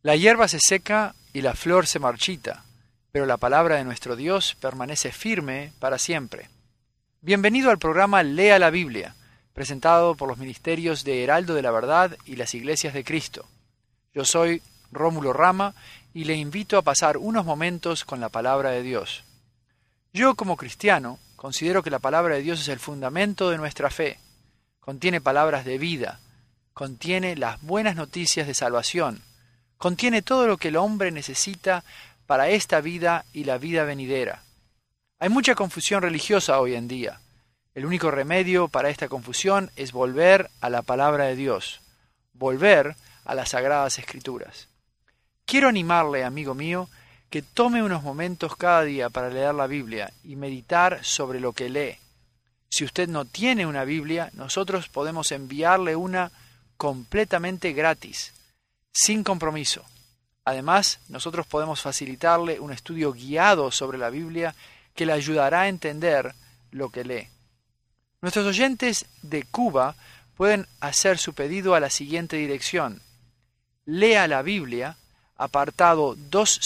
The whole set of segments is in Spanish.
La hierba se seca y la flor se marchita, pero la palabra de nuestro Dios permanece firme para siempre. Bienvenido al programa Lea la Biblia, presentado por los ministerios de Heraldo de la Verdad y las Iglesias de Cristo. Yo soy Rómulo Rama y le invito a pasar unos momentos con la palabra de Dios. Yo, como cristiano, considero que la palabra de Dios es el fundamento de nuestra fe. Contiene palabras de vida, contiene las buenas noticias de salvación, contiene todo lo que el hombre necesita para esta vida y la vida venidera. Hay mucha confusión religiosa hoy en día. El único remedio para esta confusión es volver a la palabra de Dios, volver a las Sagradas Escrituras. Quiero animarle, amigo mío, que tome unos momentos cada día para leer la Biblia y meditar sobre lo que lee. Si usted no tiene una Biblia, nosotros podemos enviarle una completamente gratis, sin compromiso. Además, nosotros podemos facilitarle un estudio guiado sobre la Biblia que le ayudará a entender lo que lee. Nuestros oyentes de Cuba pueden hacer su pedido a la siguiente dirección: Lea la Biblia, apartado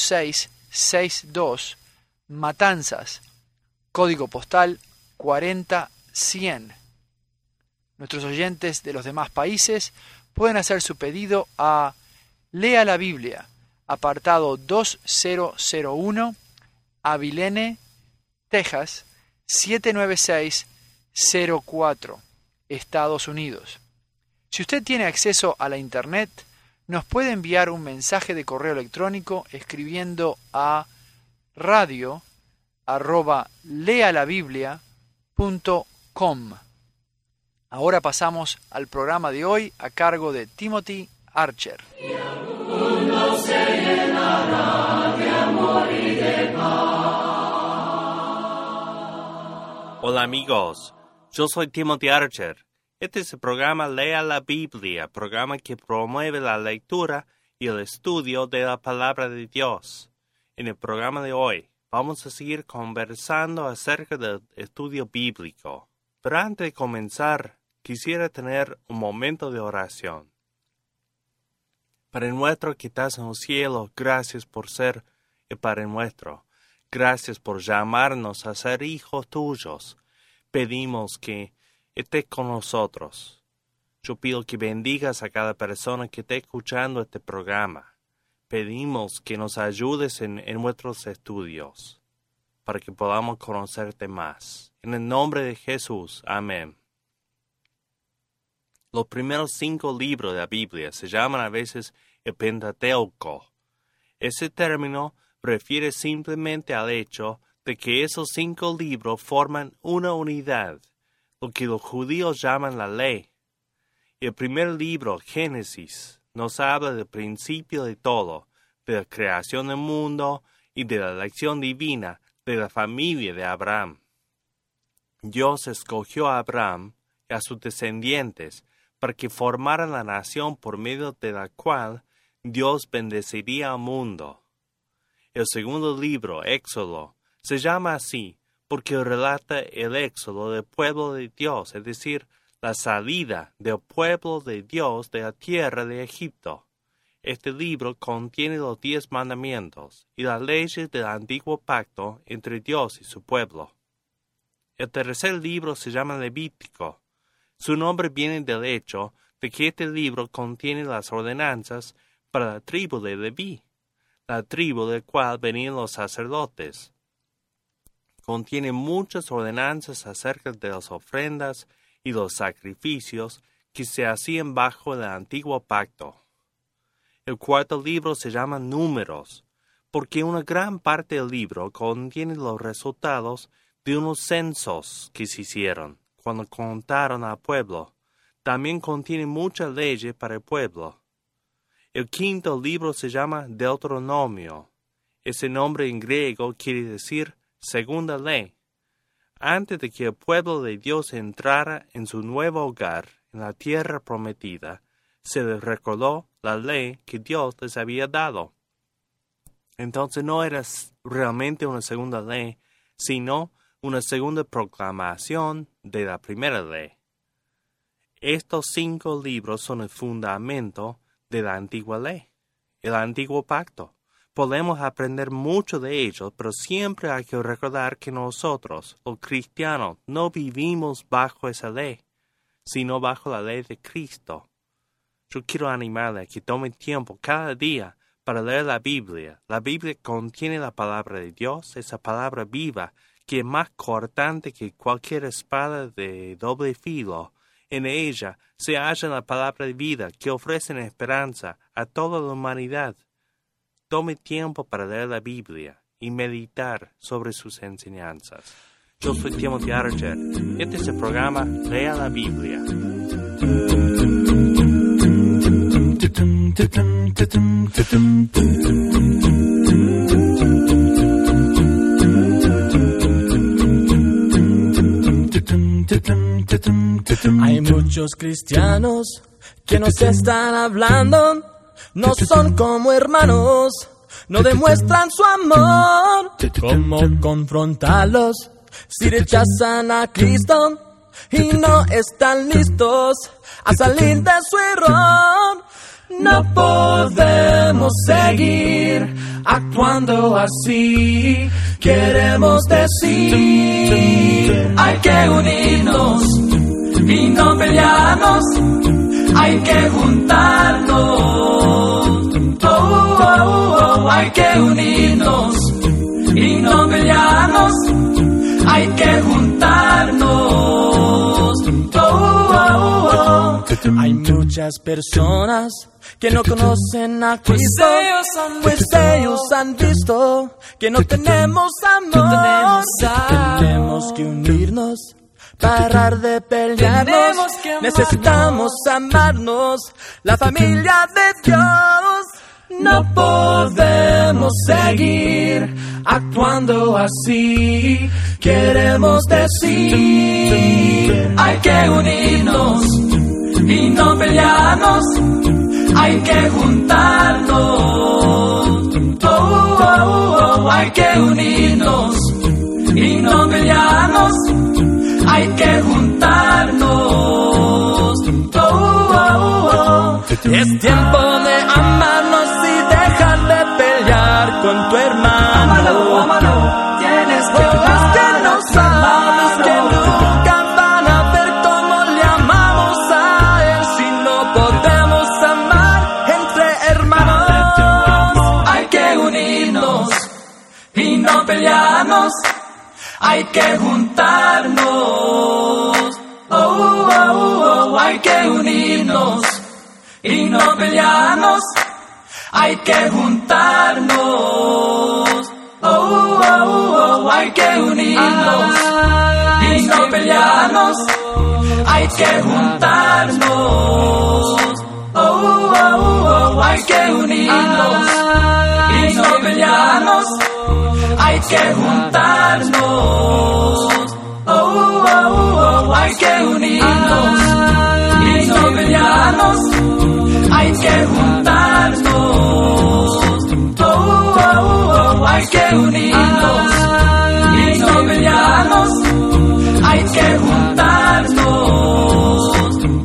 2662, Matanzas, código postal 40100. Nuestros oyentes de los demás países pueden hacer su pedido a Lea la Biblia, apartado 2001, Abilene, Texas, 79604, Estados Unidos. Si usted tiene acceso a la Internet, nos puede enviar un mensaje de correo electrónico escribiendo a radio@lealabiblia.com. Ahora pasamos al programa de hoy a cargo de Timothy Archer. Hola amigos, yo soy Timothy Archer. Este es el programa Lea la Biblia, programa que promueve la lectura y el estudio de la palabra de Dios. En el programa de hoy vamos a seguir conversando acerca del estudio bíblico. Pero antes de comenzar, quisiera tener un momento de oración. Padre nuestro que estás en los cielos, gracias por ser el Padre nuestro. Gracias por llamarnos a ser hijos tuyos. Pedimos que estés con nosotros. Yo pido que bendigas a cada persona que esté escuchando este programa. Pedimos que nos ayudes en nuestros estudios, para que podamos conocerte más. En el nombre de Jesús, amén. Los primeros 5 libros de la Biblia se llaman a veces el Pentateuco. Ese término refiere simplemente al hecho de que esos 5 libros forman una unidad, lo que los judíos llaman la ley. El primer libro, Génesis, nos habla del principio de todo, de la creación del mundo y de la elección divina de la familia de Abraham. Dios escogió a Abraham y a sus descendientes para que formaran la nación por medio de la cual Dios bendeciría al mundo. El segundo libro, Éxodo, se llama así porque relata el éxodo del pueblo de Dios, es decir, la salida del pueblo de Dios de la tierra de Egipto. Este libro contiene los 10 mandamientos y las leyes del antiguo pacto entre Dios y su pueblo. El tercer libro se llama Levítico. Su nombre viene del hecho de que este libro contiene las ordenanzas para la tribu de Leví, la tribu del cual venían los sacerdotes. Contiene muchas ordenanzas acerca de las ofrendas y los sacrificios que se hacían bajo el antiguo pacto. El cuarto libro se llama Números, porque una gran parte del libro contiene los resultados de unos censos que se hicieron cuando contaron al pueblo. También contiene muchas leyes para el pueblo. El quinto libro se llama Deuteronomio. Ese nombre en griego quiere decir segunda ley. Antes de que el pueblo de Dios entrara en su nuevo hogar, en la tierra prometida, se les recordó la ley que Dios les había dado. Entonces no era realmente una segunda ley, sino una segunda proclamación de la primera ley. Estos 5 libros son el fundamento de la antigua ley. el antiguo pacto. Podemos aprender mucho de ellos, pero siempre hay que recordar que nosotros, los cristianos, no vivimos bajo esa ley, sino bajo la ley de Cristo. Yo quiero animarle a que tome tiempo cada día para leer la Biblia. La Biblia contiene la palabra de Dios, esa palabra viva, que es más cortante que cualquier espada de doble filo. En ella se halla la palabra de vida que ofrece esperanza a toda la humanidad. Tome tiempo para leer la Biblia y meditar sobre sus enseñanzas. Yo soy Timothy Archer. Este es el programa Lea la Biblia. Hay muchos cristianos que nos están hablando, no son como hermanos, no demuestran su amor. ¿Cómo confrontarlos si rechazan a Cristo y no están listos a salir de su error? No podemos seguir actuando así. Queremos decir, hay que unirnos y no pelearnos, hay que juntarnos. Hay que unirnos y no pelearnos, hay que juntarnos. Hay muchas personas que no conocen a Cristo, pues ellos han visto que no tenemos amor. Tenemos que unirnos, parar de pelearnos, necesitamos amarnos, la familia de Dios. No podemos seguir actuando así. Queremos decir, hay que unirnos y no pelearnos, hay que juntarnos. Hay que unirnos y no pelearnos, hay que juntarnos. Es tiempo de amarnos y dejar de pelear con tu hermano. Amalo, tienes que Los que no sabes que nunca van a ver cómo le amamos a él si no podemos amar entre hermanos. Hay que unirnos y no pelearnos, hay que juntarnos. Hay que unirnos y no pelearnos, hay que juntarnos. Hay que unirnos y no pelearnos, hay que juntarnos. Hay que unirnos y no pelearnos, hay que juntarnos. Hay que unirnos y no pelearnos, hay que juntarnos. Hay que unirnos y no pelearnos, hay que juntarnos.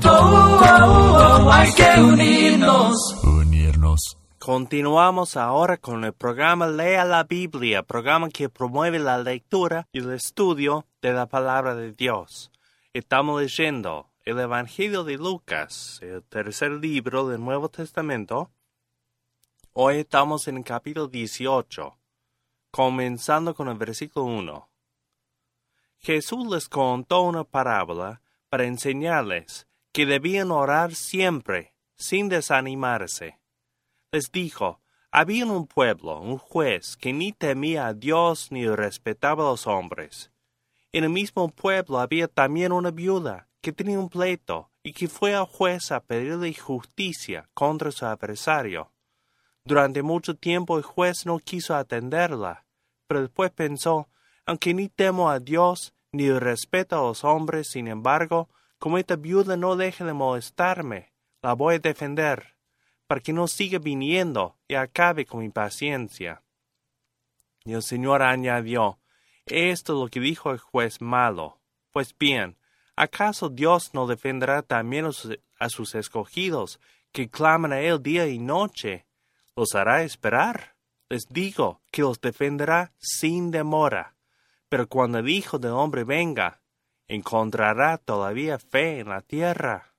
Hay que unirnos. Continuamos ahora con el programa Lea la Biblia, programa que promueve la lectura y el estudio de la palabra de Dios. Estamos leyendo el Evangelio de Lucas, el tercer libro del Nuevo Testamento. Hoy estamos en el capítulo 18, comenzando con el versículo 1. Jesús les contó una parábola para enseñarles que debían orar siempre, sin desanimarse. Les dijo, había en un pueblo un juez que ni temía a Dios ni respetaba a los hombres. En el mismo pueblo había también una viuda que tenía un pleito y que fue al juez a pedirle justicia contra su adversario. Durante mucho tiempo el juez no quiso atenderla, pero después pensó, aunque ni temo a Dios ni respeto a los hombres, sin embargo, como esta viuda no deje de molestarme, la voy a defender, para que no siga viniendo y acabe con mi paciencia. Y el Señor añadió, esto es lo que dijo el juez malo. Pues bien, ¿acaso Dios no defenderá también a sus escogidos, que claman a Él día y noche? los hará esperar. Les digo que los defenderá sin demora. Pero cuando el Hijo del Hombre venga, ¿encontrará todavía fe en la tierra?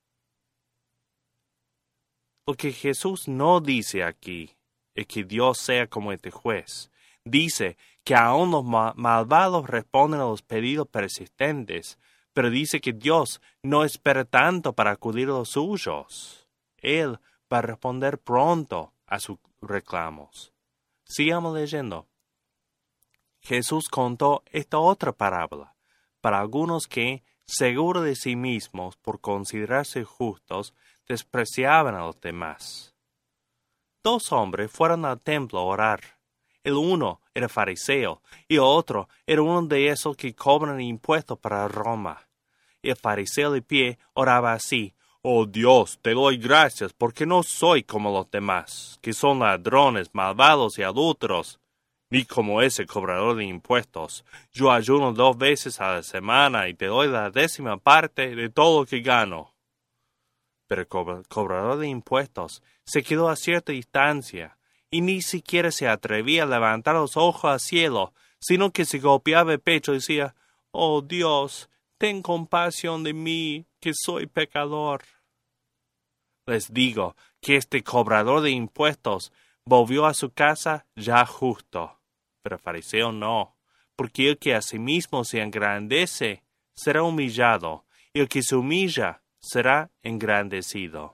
Lo que Jesús no dice aquí es que Dios sea como este juez. Dice que aún los malvados responden a los pedidos persistentes, pero dice que Dios no espera tanto para acudir a los suyos. Él va a responder pronto a sus reclamos. Sigamos leyendo. Jesús contó esta otra parábola para algunos que, seguros de sí mismos por considerarse justos, despreciaban a los demás. 2 hombres fueron al templo a orar. El uno era fariseo y el otro era uno de esos que cobran impuestos para Roma. El fariseo de pie oraba así: «Oh Dios, te doy gracias porque no soy como los demás, que son ladrones, malvados y adúlteros, ni como ese cobrador de impuestos. Yo ayuno 2 veces a la semana y te doy la 10ª parte de todo lo que gano». Pero el cobrador de impuestos se quedó a cierta distancia y ni siquiera se atrevía a levantar los ojos al cielo, sino que se golpeaba el pecho y decía: «Oh Dios, ten compasión de mí, que soy pecador». Les digo que este cobrador de impuestos volvió a su casa ya justo, pero el fariseo no, porque el que a sí mismo se engrandece será humillado, y el que se humilla será engrandecido.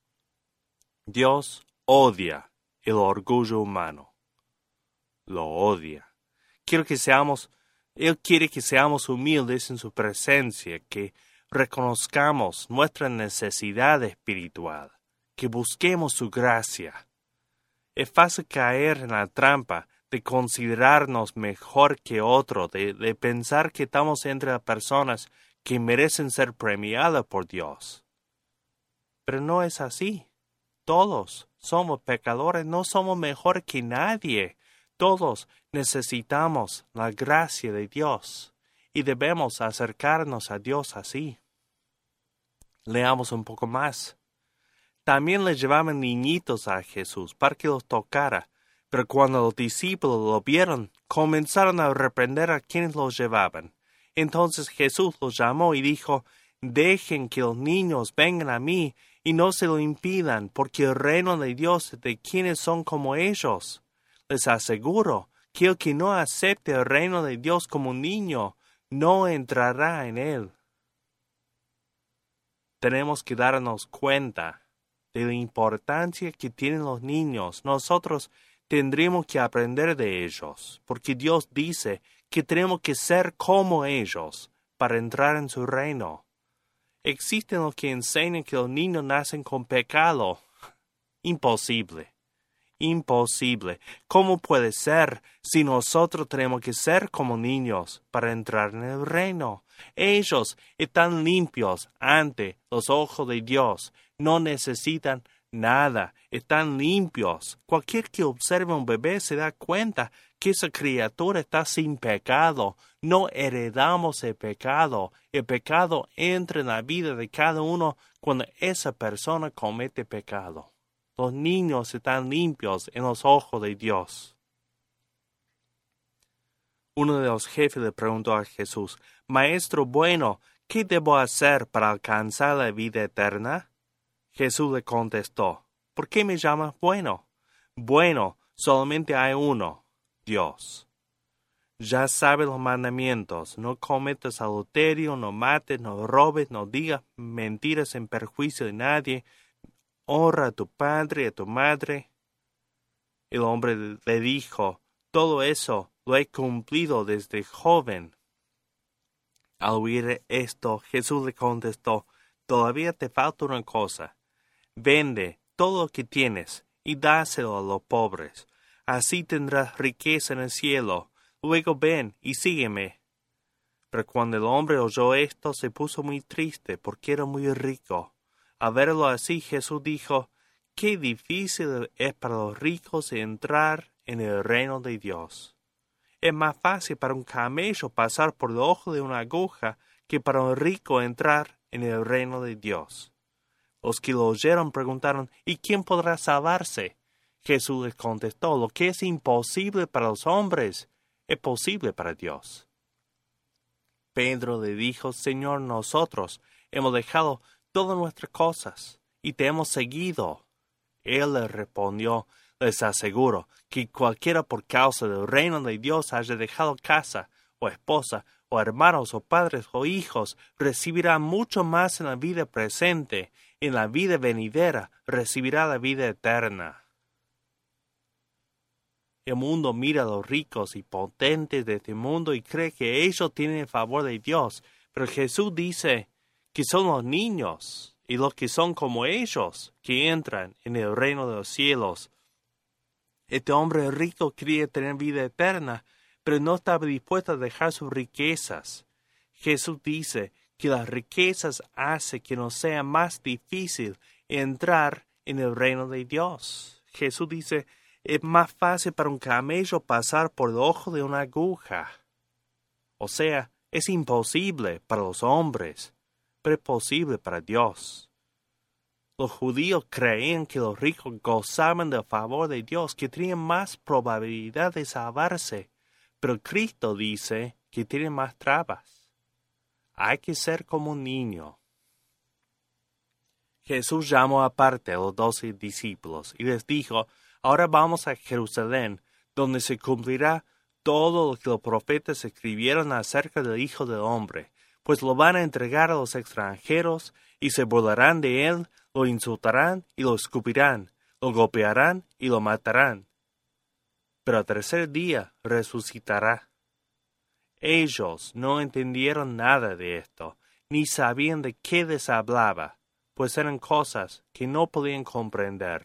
Dios odia el orgullo humano. Lo odia. Él quiere que seamos humildes en su presencia, que reconozcamos nuestra necesidad espiritual, que busquemos su gracia. Es fácil caer en la trampa de considerarnos mejor que otro, de pensar que estamos entre las personas que merecen ser premiadas por Dios. Pero no es así. Todos somos pecadores, no somos mejor que nadie. Todos necesitamos la gracia de Dios y debemos acercarnos a Dios así. Leamos un poco más. También le llevaban niñitos a Jesús para que los tocara, pero cuando los discípulos lo vieron, comenzaron a reprender a quienes los llevaban. Entonces Jesús los llamó y dijo: «Dejen que los niños vengan a mí y no se lo impidan, porque el reino de Dios es de quienes son como ellos. Les aseguro que el que no acepte el reino de Dios como un niño, no entrará en él». Tenemos que darnos cuenta de la importancia que tienen los niños. Nosotros tendremos que aprender de ellos, porque Dios dice que tenemos que ser como ellos para entrar en su reino. Existen los que enseñan que los niños nacen con pecado. Imposible. Imposible. ¿Cómo puede ser si nosotros tenemos que ser como niños para entrar en el reino? Ellos están limpios ante los ojos de Dios. No necesitan nada. Están limpios. Cualquier que observe a un bebé se da cuenta que esa criatura está sin pecado. No heredamos el pecado. El pecado entra en la vida de cada uno cuando esa persona comete pecado. Los niños están limpios en los ojos de Dios. Uno de los jefes le preguntó a Jesús: «Maestro bueno, ¿qué debo hacer para alcanzar la vida eterna?» Jesús le contestó: «¿Por qué me llamas bueno? Bueno, solamente hay uno, Dios. Ya sabes los mandamientos: no cometas adulterio, no mates, no robes, no digas mentiras en perjuicio de nadie, honra a tu padre y a tu madre». El hombre le dijo: «Todo eso lo he cumplido desde joven». Al oír esto, Jesús le contestó: «Todavía te falta una cosa. Vende todo lo que tienes y dáselo a los pobres. Así tendrás riqueza en el cielo. Luego ven y sígueme». Pero cuando el hombre oyó esto, se puso muy triste porque era muy rico. Al verlo así, Jesús dijo: «Qué difícil es para los ricos entrar en el reino de Dios. Es más fácil para un camello pasar por el ojo de una aguja que para un rico entrar en el reino de Dios». Los que lo oyeron preguntaron: «¿Y quién podrá salvarse?». Jesús les contestó, lo que es imposible para los hombres es posible para Dios. Pedro le dijo, Señor, nosotros hemos dejado todas nuestras cosas y te hemos seguido. Él le respondió, les aseguro que cualquiera por causa del reino de Dios haya dejado casa, o esposa, o hermanos, o padres, o hijos, recibirá mucho más en la vida presente, en la vida venidera recibirá la vida eterna. El mundo mira a los ricos y potentes de este mundo y cree que ellos tienen el favor de Dios, pero Jesús dice que son los niños y los que son como ellos que entran en el reino de los cielos. Este hombre rico quería tener vida eterna, pero no estaba dispuesto a dejar sus riquezas. Jesús dice que las riquezas hacen que nos sea más difícil entrar en el reino de Dios. Jesús dice, es más fácil para un camello pasar por el ojo de una aguja. O sea, es imposible para los hombres, pero es posible para Dios. Los judíos creían que los ricos gozaban del favor de Dios, que tenían más probabilidad de salvarse, pero Cristo dice que tienen más trabas. Hay que ser como un niño. Jesús llamó aparte a los 12 discípulos y les dijo, ahora vamos a Jerusalén, donde se cumplirá todo lo que los profetas escribieron acerca del Hijo del Hombre, pues lo van a entregar a los extranjeros y se burlarán de él, lo insultarán y lo escupirán, lo golpearán y lo matarán. Pero al tercer día resucitará. Ellos no entendieron nada de esto, ni sabían de qué les hablaba, pues eran cosas que no podían comprender.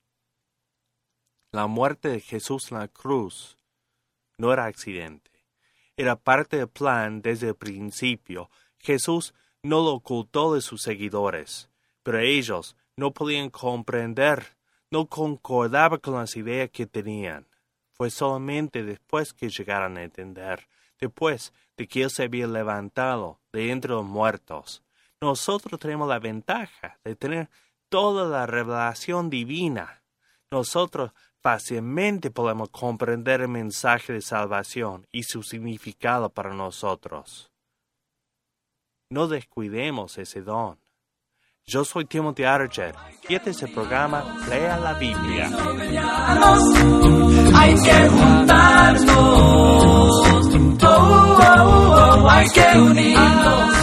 La muerte de Jesús en la cruz no era accidente. Era parte del plan desde el principio. Jesús no lo ocultó de sus seguidores, pero ellos no podían comprender, no concordaban con las ideas que tenían. Fue solamente después que llegaron a entender, después de que Él se había levantado de entre los muertos. Nosotros tenemos la ventaja de tener toda la revelación divina. Nosotros fácilmente podemos comprender el mensaje de salvación y su significado para nosotros. No descuidemos ese don. Yo soy Timothy Archer y este es el programa Lea la Biblia. Hay que juntarnos, hay que unirnos.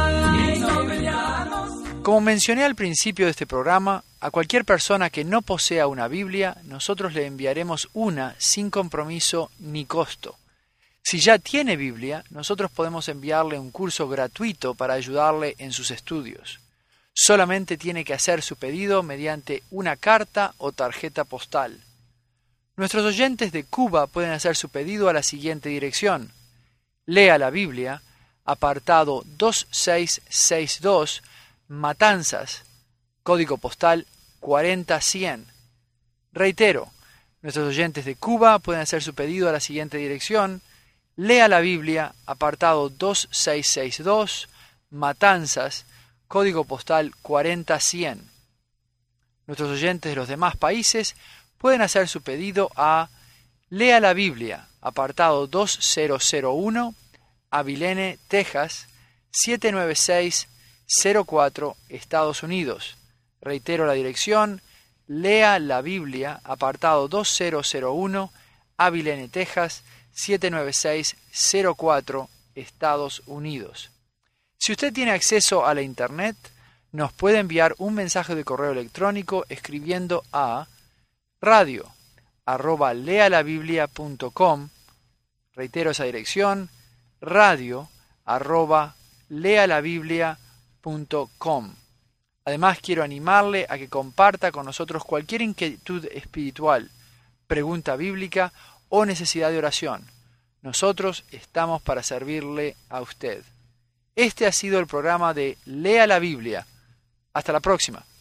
Como mencioné al principio de este programa, a cualquier persona que no posea una Biblia, nosotros le enviaremos una sin compromiso ni costo. Si ya tiene Biblia, nosotros podemos enviarle un curso gratuito para ayudarle en sus estudios. Solamente tiene que hacer su pedido mediante una carta o tarjeta postal. Nuestros oyentes de Cuba pueden hacer su pedido a la siguiente dirección. Lea la Biblia, apartado 2662, Matanzas, código postal 40100. Reitero, nuestros oyentes de Cuba pueden hacer su pedido a la siguiente dirección. Lea la Biblia, apartado 2662, Matanzas, código postal 40100. Nuestros oyentes de los demás países pueden hacer su pedido a Lea la Biblia, apartado 2001, Abilene, Texas, 79604, Estados Unidos. Reitero la dirección, Lea la Biblia, apartado 2001, Abilene, Texas, 79604, Estados Unidos. Si usted tiene acceso a la Internet, nos puede enviar un mensaje de correo electrónico escribiendo a radio@lealabiblia.com. Reitero esa dirección, radio@lealabiblia.com. Además, quiero animarle a que comparta con nosotros cualquier inquietud espiritual, pregunta bíblica o necesidad de oración. Nosotros estamos para servirle a usted. Este ha sido el programa de Lea la Biblia. Hasta la próxima.